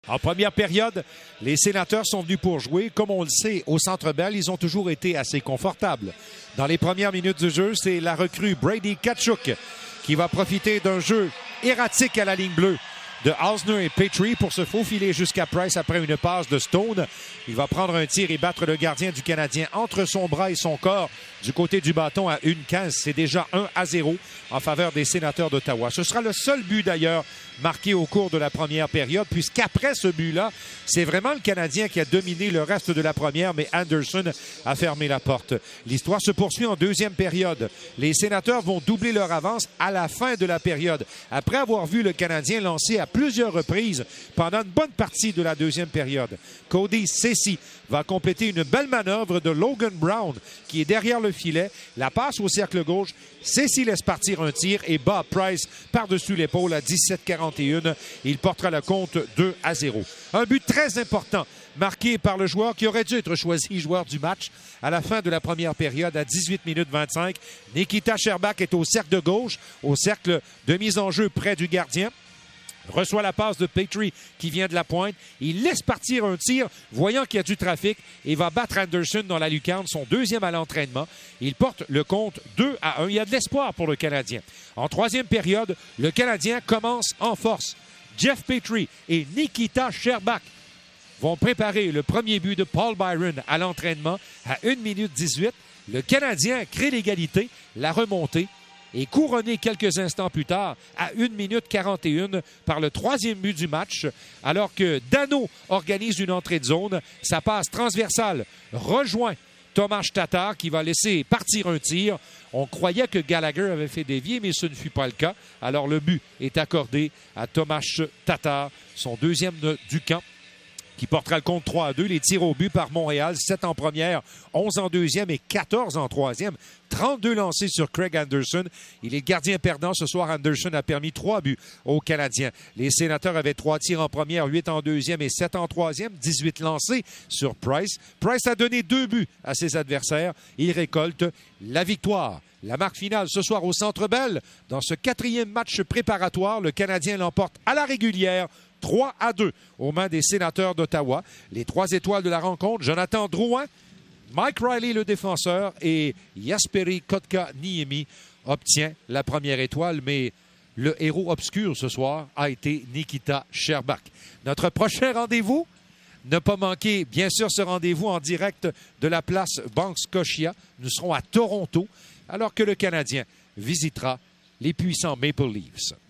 En première période, les Sénateurs sont venus pour jouer. Comme on le sait, au Centre Bell, ils ont toujours été assez confortables. Dans les premières minutes du jeu, c'est la recrue Brady Tkachuk qui va profiter d'un jeu erratique à la ligne bleue de Hausner et Petrie pour se faufiler jusqu'à Price après une passe de Stone. Il va prendre un tir et battre le gardien du Canadien entre son bras et son corps du côté du bâton à 1-15. C'est déjà 1-0 en faveur des Sénateurs d'Ottawa. Ce sera le seul but d'ailleurs marqué au cours de la première période, puisqu'après ce but-là, c'est vraiment le Canadien qui a dominé le reste de la première, mais Anderson a fermé la porte. L'histoire se poursuit en deuxième période. Les Sénateurs vont doubler leur avance à la fin de la période, après avoir vu le Canadien lancer à plusieurs reprises pendant une bonne partie de la deuxième période. Cody Ceci va compléter une belle manœuvre de Logan Brown, qui est derrière le filet. La passe au cercle gauche. Ceci laisse partir un tir et bat Price par-dessus l'épaule à 17-41. Il portera le compte 2-0. Un but très important marqué par le joueur qui aurait dû être choisi joueur du match à la fin de la première période à 18 minutes 25. Nikita Scherbak est au cercle de gauche, au cercle de mise en jeu près du gardien. Reçoit la passe de Petrie qui vient de la pointe. Il laisse partir un tir, voyant qu'il y a du trafic, et va battre Anderson dans la lucarne, son deuxième à l'entraînement. Il porte le compte 2-1. Il y a de l'espoir pour le Canadien. En troisième période, le Canadien commence en force. Jeff Petrie et Nikita Scherbak vont préparer le premier but de Paul Byron à l'entraînement à 1 minute 18. Le Canadien crée l'égalité, la remontée, et couronné quelques instants plus tard à 1 minute 41 par le troisième but du match, alors que Danault organise une entrée de zone. Sa passe transversale rejoint Tomas Tatar qui va laisser partir un tir. On croyait que Gallagher avait fait dévier, mais ce ne fut pas le cas. Alors le but est accordé à Tomas Tatar, son deuxième du camp, qui portera le compte 3-2. Les tirs au but par Montréal, 7 en première, 11 en deuxième et 14 en troisième. 32 lancés sur Craig Anderson. Il est gardien perdant. Ce soir, Anderson a permis 3 buts aux Canadiens. Les Sénateurs avaient 3 tirs en première, 8 en deuxième et 7 en troisième. 18 lancés sur Price. Price a donné 2 buts à ses adversaires. Il récolte la victoire. La marque finale ce soir au Centre Bell. Dans ce 4e match préparatoire, le Canadien l'emporte à la régulière 3-2 aux mains des Sénateurs d'Ottawa. Les 3 étoiles de la rencontre, Jonathan Drouin, Mike Riley le défenseur et Jesperi Kotkaniemi obtient la première étoile, mais le héros obscur ce soir a été Nikita Scherbak. Notre prochain rendez-vous, ne pas manquer bien sûr ce rendez-vous en direct de la place Banque Scotia. Nous serons à Toronto alors que le Canadien visitera les puissants Maple Leafs.